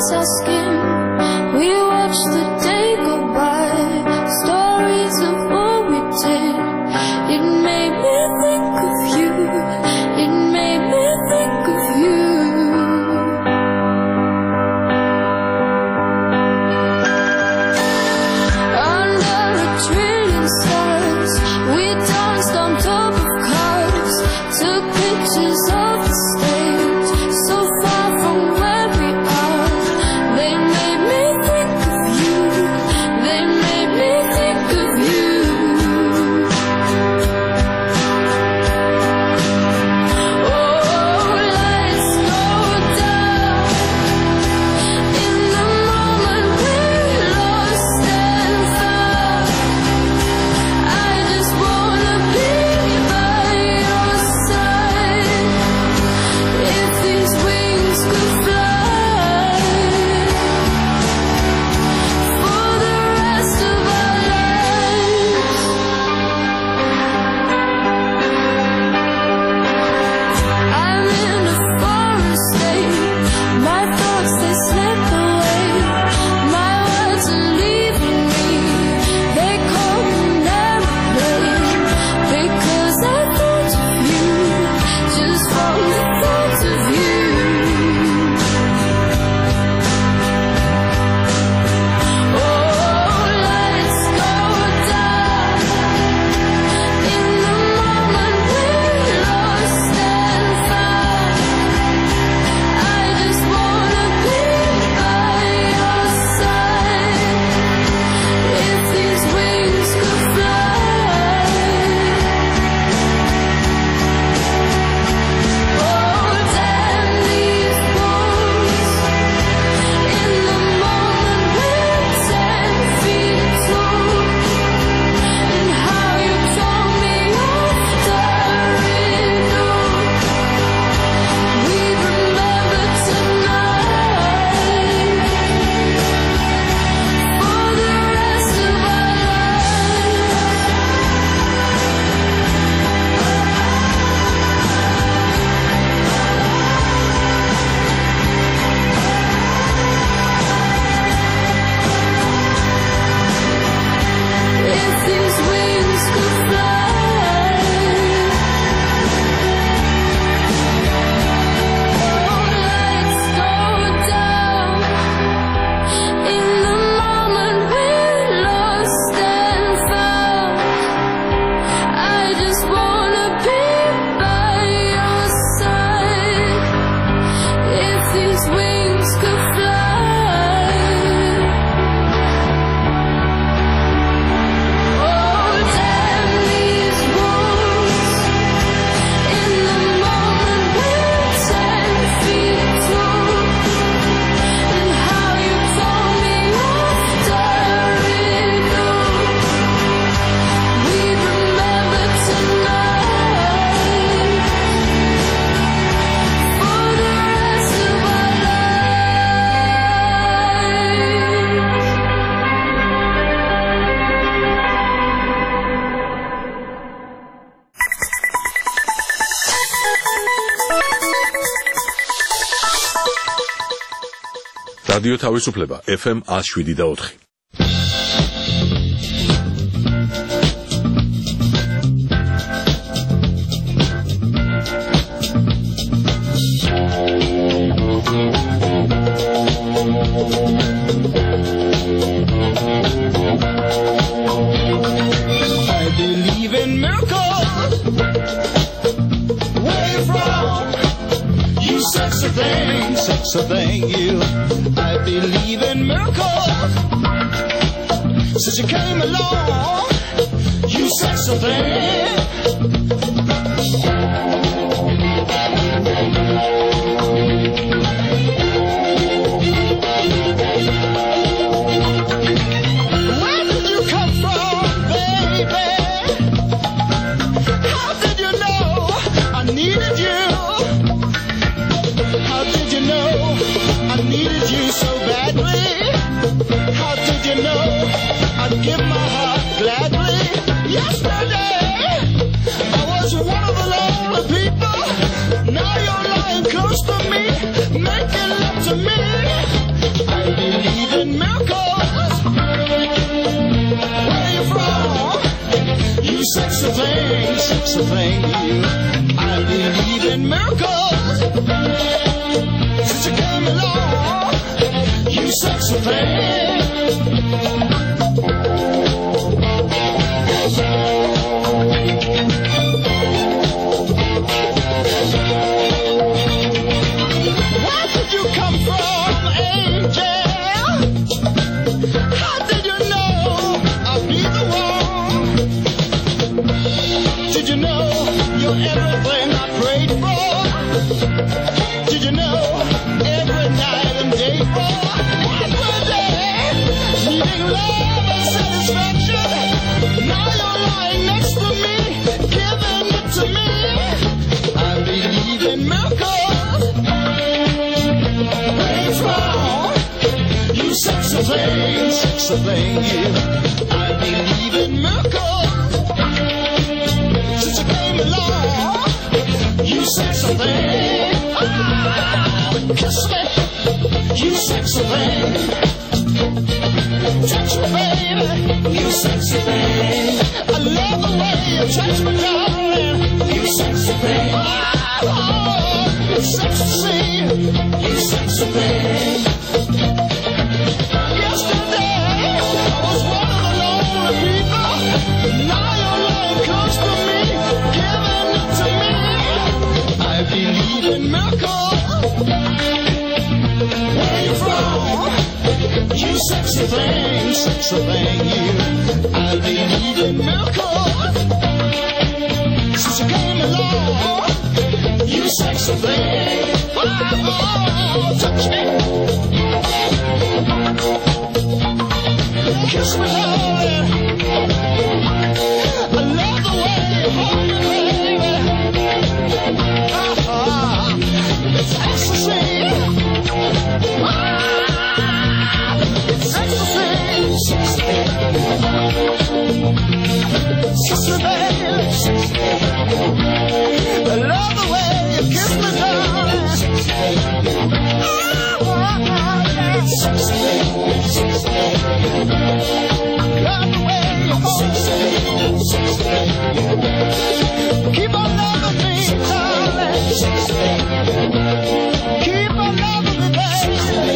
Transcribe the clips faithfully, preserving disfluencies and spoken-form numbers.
our skin. We watch the day go by, stories of what we did. It made me think of you, it made me think of you. Under a trillion stars, we danced on top of cars, took pictures of the stage, so far from where we are. They made me think of you, they made me think of you. Oh, lights go down in the moment we're lost and found. I just wanna be by your side. If these wings could fly for the rest of our lives. I'm in a foreign state, my thoughts they slip away, my words are leaving me, they call me airplane, because I thought of you, just from the thought of you. Oh, lights go down in the moment we're lost and found. I just wanna be by your side. If these wings could fly. Oh, damn these walls. In the moment we're ten feet tall. And how you told me off the window. We remember tonight for the rest of our lives. If these wings could fly. Oh, lights go down in the moment we're lost and found. I just wanna be by your side. If these wings could fly. Oh, damn these walls. In the moment we're ten feet tall. And how you told me off the window. We remember tonight for the rest of our რადიო თავისუფლება ეფ ემ one oh seven და four. I believe in miracles. Where you from? You sexy thing, sexy thing, you. I believe in miracles. Since you came along, you sexy thing. Where did you come from, baby? How did you know I needed you? How did you know I needed you so badly? How did you know I'd give my heart gladly? Yesterday I was one of the lonely people. Now you're lying close to me, making love to me. sexy thing. I believe in miracles. Since you came along, you sexy thing. Where did you come from, angel? How did you know I'd be the one? Did you know you're everything I prayed for? Did you know every night and day for? Every day, needing love and satisfaction. Now you're lying next to me, giving it to me. I believe in miracles. What's wrong? You sexy thing, sexy thing, you. I believe in miracles. Since you came along, you sexy thing. Ah, kiss me, you sexy thing. Touch me, baby, you sexy thing. I love the way you touch me, darling. You sexy thing. Ah, oh, it's sexy, you sexy thing. Yesterday, I was one of the lonely people. Now you're lying close to me, giving it to me. I believe in miracles. Where you from? You sexy thing, sexy thing, you. I believe in miracles. Since you came along, you sexy thing. Oh, touch me. Kiss me, darling. I love the way you hold me, baby. Uh-huh. It's ecstasy. Ah, it's ecstasy. Kiss me, baby. I love the way you kiss me, darling. Keep on loving me, darling. Keep on loving me, baby.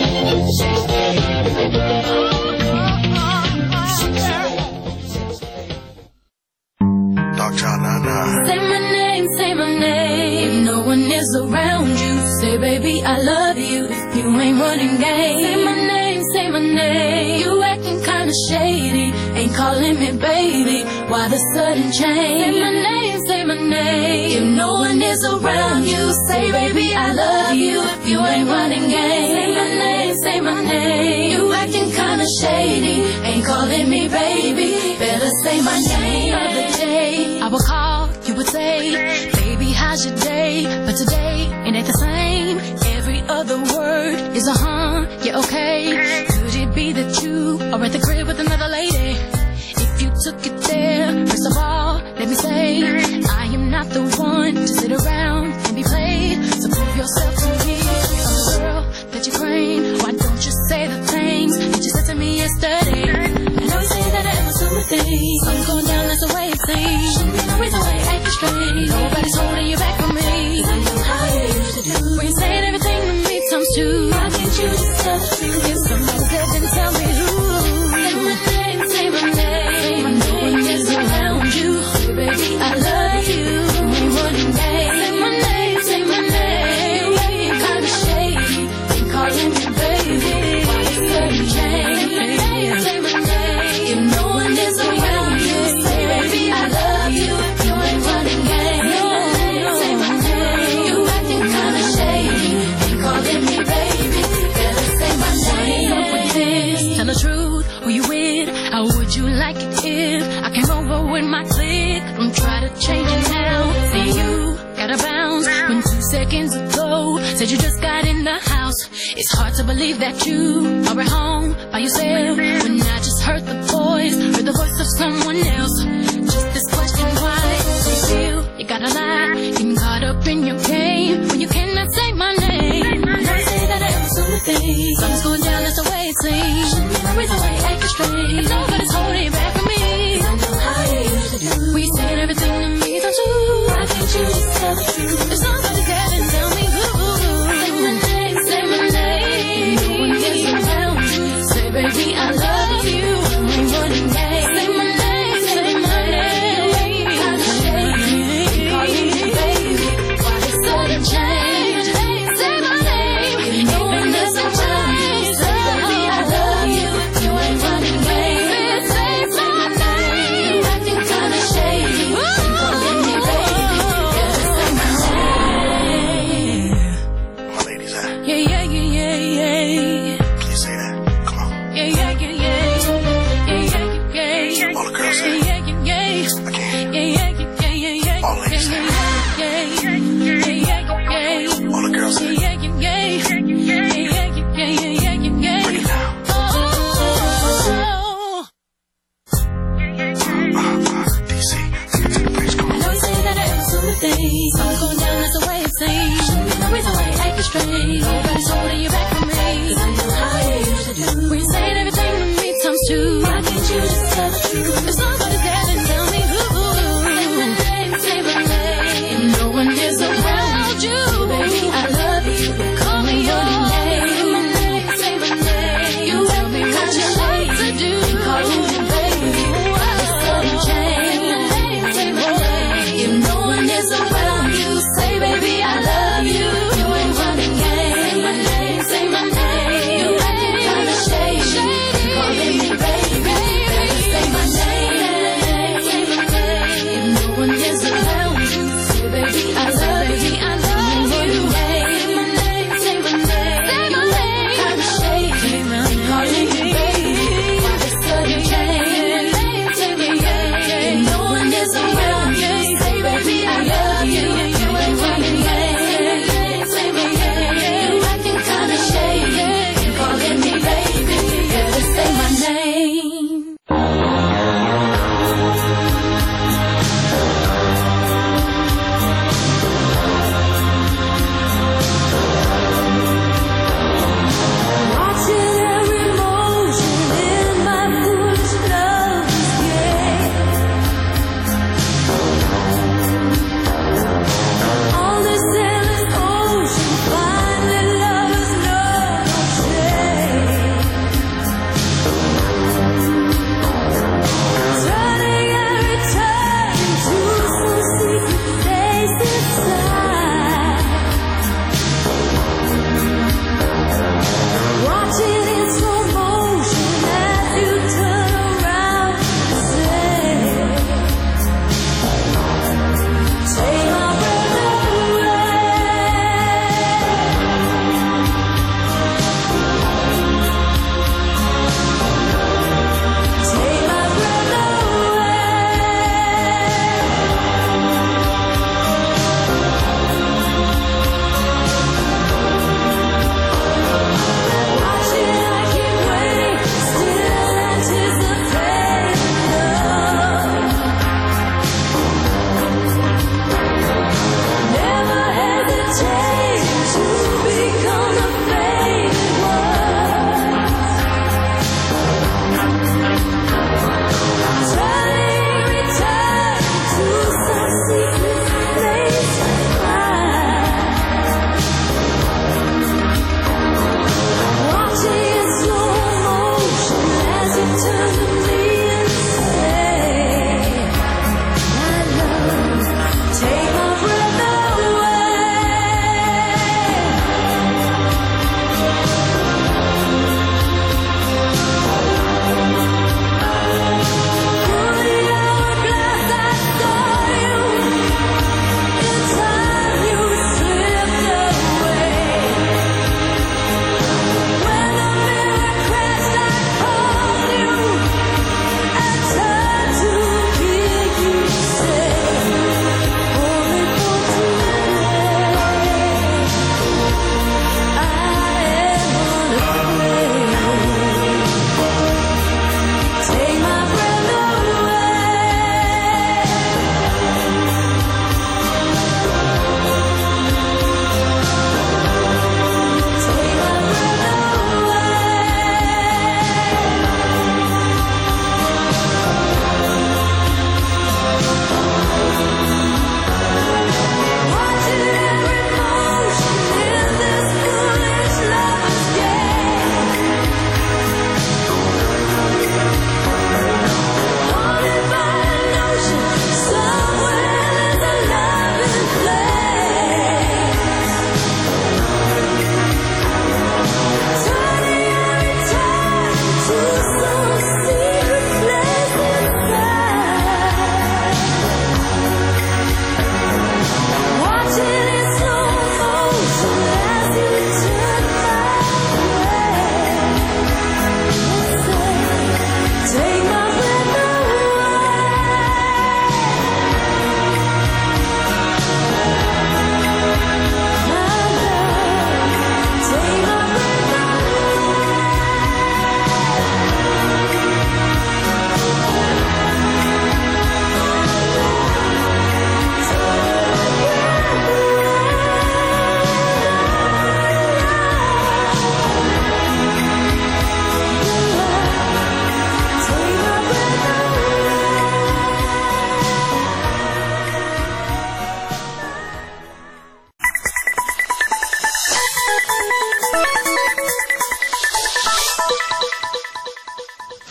Doctor Nana. Say my name, say my name. If no one is around you, say baby I love you. If you ain't running game, say my name, say my name. You acting kinda shady, ain't calling me baby. Why the sudden change? Say my name, say my name. If no one is around you, say baby I love you. If you ain't running game, say my name, say my name. You acting kinda shady, ain't calling me baby. Better say my name. The other day I would call, you would say, baby how's your day? But today it ain't the same. Every other word is a huh, yeah okay. Could it be that you are at the crib with another lady? If you took it there, first of all, let me say, I am not the one to sit around and be played. So prove yourself to me. I'm the girl that you claim. Why don't you say the things that you said to me yesterday? I know you say that I am assuming things. Something's going down, that's the way it seems. Shouldn't be no reason why you're acting strange. Nobody's holding you back from me. I know how you used to do. When you said everything to me times two. Why can't you just tell the truth? If somebody said, then tell me who. Say my name, say my name. No one is around you. Baby, I love you. We running game. Say my name, say my name. You ain't kinda shady, ain't calling me baby. Why you sudden change? Say my name, say my name. If no one is around you, say baby, I love you. You ain't running game. Say my name. You acting kinda shady, ain't calling me baby. Better say my name. Up with this, tell the truth. Who you with? How would you like it if I came over with my clique? Don't try to change it now. See you gotta bounce when two seconds ago said you just got in the house. It's hard to believe that you are at home by yourself when I just heard the voice, heard the voice of someone else. Just this question, why do you feel you gotta lie? Getting caught up in your game when you cannot say my name. And I say that I am assuming things. Something's going down, that's the way it seems. Shouldn't be no reason why you're acting strange. If nobody's holding back from me, I know how you used to do. We said everything to me, don't you?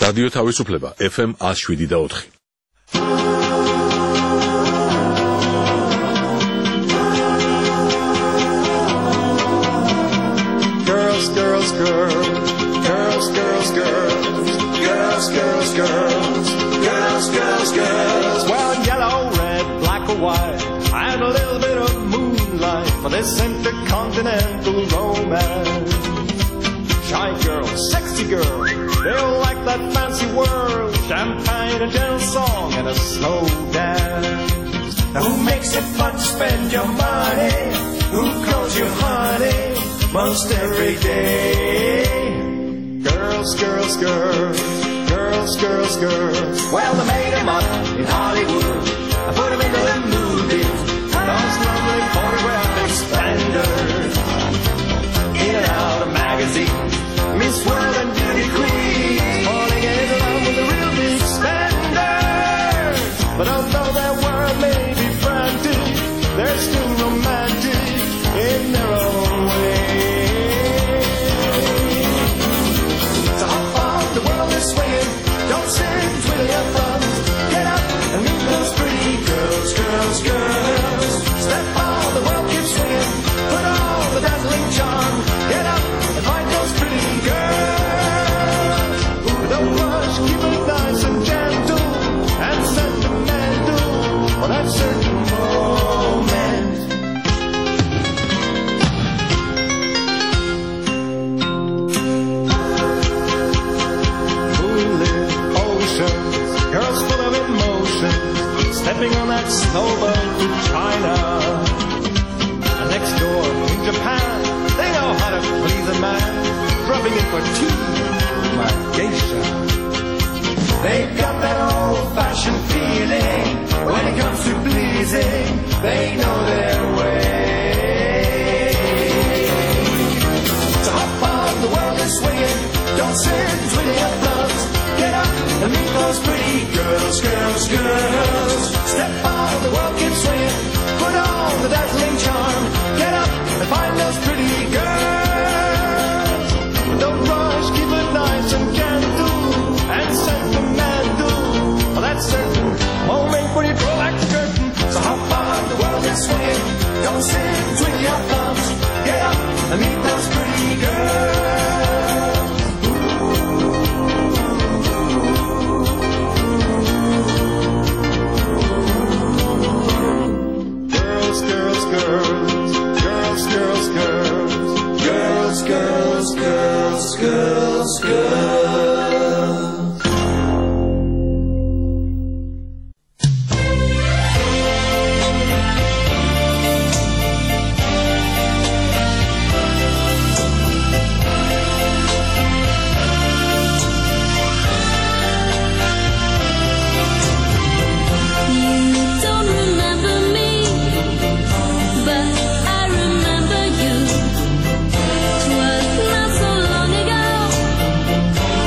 რადიო თავისუფლება ეფ ემ one oh seven და four. Girls, girls, girls, girls, girls, girls, girls, girls, girls, girls, girls, girls. Well, yellow, red, black or white, and a little bit of moonlight for this intercontinental romance. Shy girl, sexy girl, they all like that fancy world, champagne, a gentle song, and a slow dance. Now who makes it fun to spend your money? Who calls you honey most every day? Girls, girls, girls, girls, girls, girls. Well, they made them up in Hollywood. I put them into the movies. Those lovely photographic splendors. In and out of magazines. Miss World and Beauty Queen. Falling in love with the real big spenders. But although their world may be frantic, they're still romantic in their own way. So hop on, the world is swinging. Don't sit, twiddle your thumbs. Get up and meet those pretty girls, girls, girls. Step on, the world keeps swinging. Put on the dazzling charm. Get up and find those pretty girls. Ooh, don't rush, keep it nice and gentle and sentimental for that certain moment. Girls full of emotion, stepping on that snowboat to China. And next door in Japan, they know how to please a man, rubbing in for tea, my geisha. They've got that old-fashioned feeling when it comes to pleasing. They know their way. So hop on, the world is swinging. Don't sit twiddling your thumbs. Get up and meet those pretty girls, girls, girls. Step on, the world keeps swinging. Put on the dazzling charm. Get up and find those pretty girls. Don't rush, keep it nice and gentle and sentimental. Well, that's certain moment when you draw that curtain. So hop on, the world is swinging. Don't sit, twiddle your thumbs. Get up and meet those pretty girls. Girls, girls, girls, girls, girls, girls, girls, girls, girls. Twas not so long ago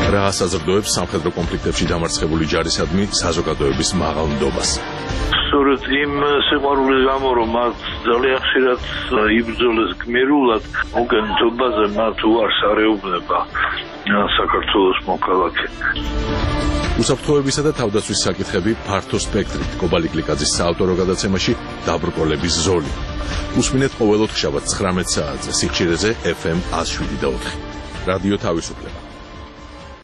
რა საზრდოებს სამხედრო კონფლიქტებში დამარცხებული ჯარისადმი საზოგადოების მაღალ ნდობას. სწორედ იმ სიყვარულის გამო, რომ მათ ძალიან ხშირად იბრძოლეს გმირულად, მოგენთობაზე მათ უარს არეუბნება საქართველოს მოქალაქე. უსაფრთხოებისა და თავდაცვის საკითხები ფართო სპექტრით კობალი გლიკაძის საავტორო გადაცემაში დაბრკოლების ზოლი. უსმინეთ ყოველ ოთხშაბათს ცხრამეტ საათზე სიხშირეზე ეფ ემ ათს შვიდი და ოთხი. რადიო თავისუფლება.